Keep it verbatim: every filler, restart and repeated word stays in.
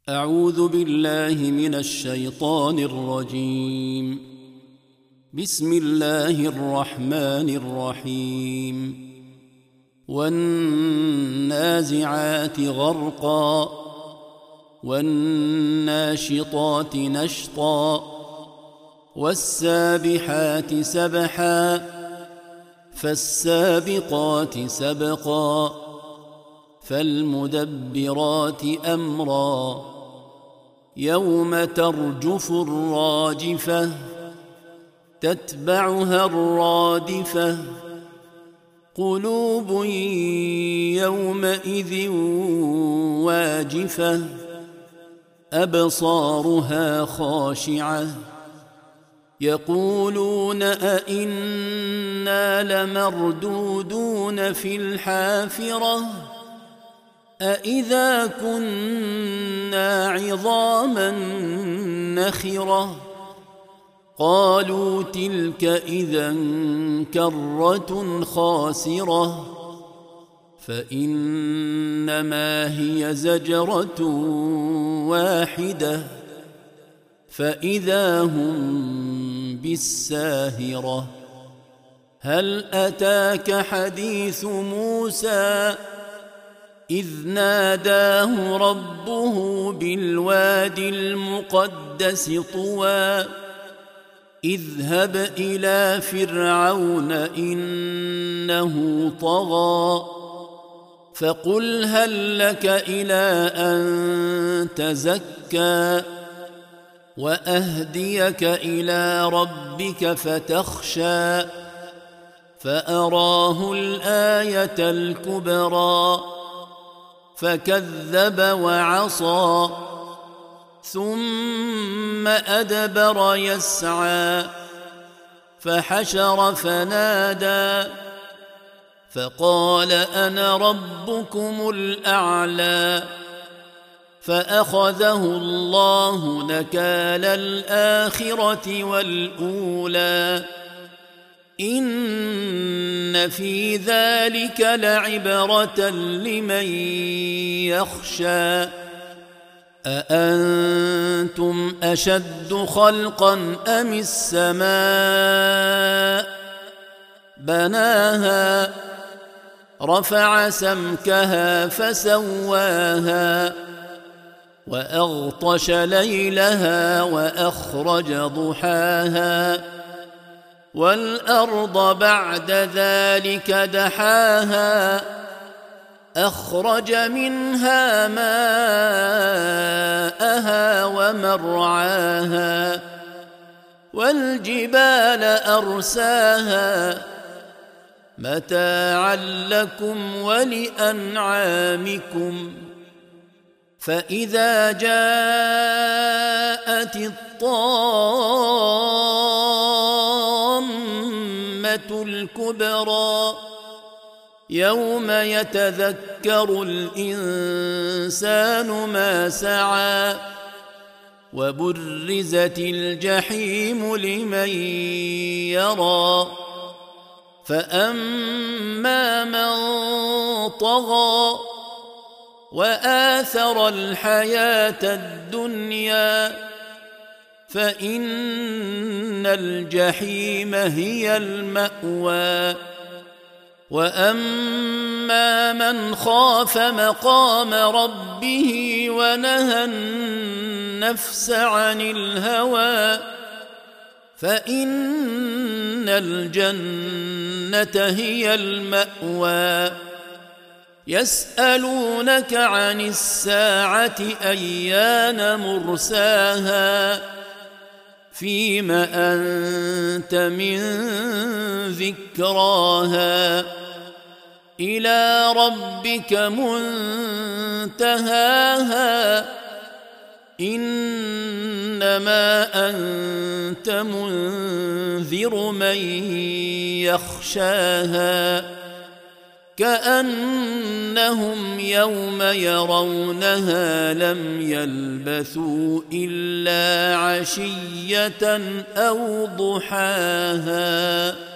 أعوذ بالله من الشيطان الرجيم. بسم الله الرحمن الرحيم. والنازعات غرقا والناشطات نشطا والسابحات سبحا فالسابقات سبقا فالمدبرات أمرا يوم ترجف الراجفة تتبعها الرادفة قلوب يومئذ واجفة أبصارها خاشعة يقولون أئنا لمردودون في الحافرة أئذا كنا عظاما نخرة قالوا تلك إذا كرة خاسرة فإنما هي زجرة واحدة فإذا هم بالساهرة هل أتاك حديث موسى إذ ناداه ربه بالوادي المقدس طوى اذهب إلى فرعون إنه طغى فقل هل لك إلى أن تزكى وأهديك إلى ربك فتخشى فأراه الآية الكبرى فكذب وعصى ثم أدبر يسعى فحشر فنادى فقال أنا ربكم الأعلى فأخذه الله نكال الآخرة والأولى إن في ذلك لعبرة لمن يخشى أأنتم أشد خلقا أم السماء بناها رفع سمكها فسواها وأغطش ليلها وأخرج ضحاها والأرض بعد ذلك دحاها أخرج منها ماءها ومرعاها والجبال أرساها متاعا لكم ولأنعامكم فإذا جاءت الطامة الكبرى يوم يتذكر الإنسان ما سعى وبرزت الجحيم لمن يرى فأما من طغى وآثر الحياة الدنيا فإن الجحيم هي المأوى وأما من خاف مقام ربه ونهى النفس عن الهوى فإن الجنة هي المأوى يسألونك عن الساعة أيان مرساها فيم أنت من ذكراها إلى ربك منتهاها إنما أنت منذر من يخشاها كأنهم يوم يرونها لم يلبثوا إلا عشية أو ضحاها.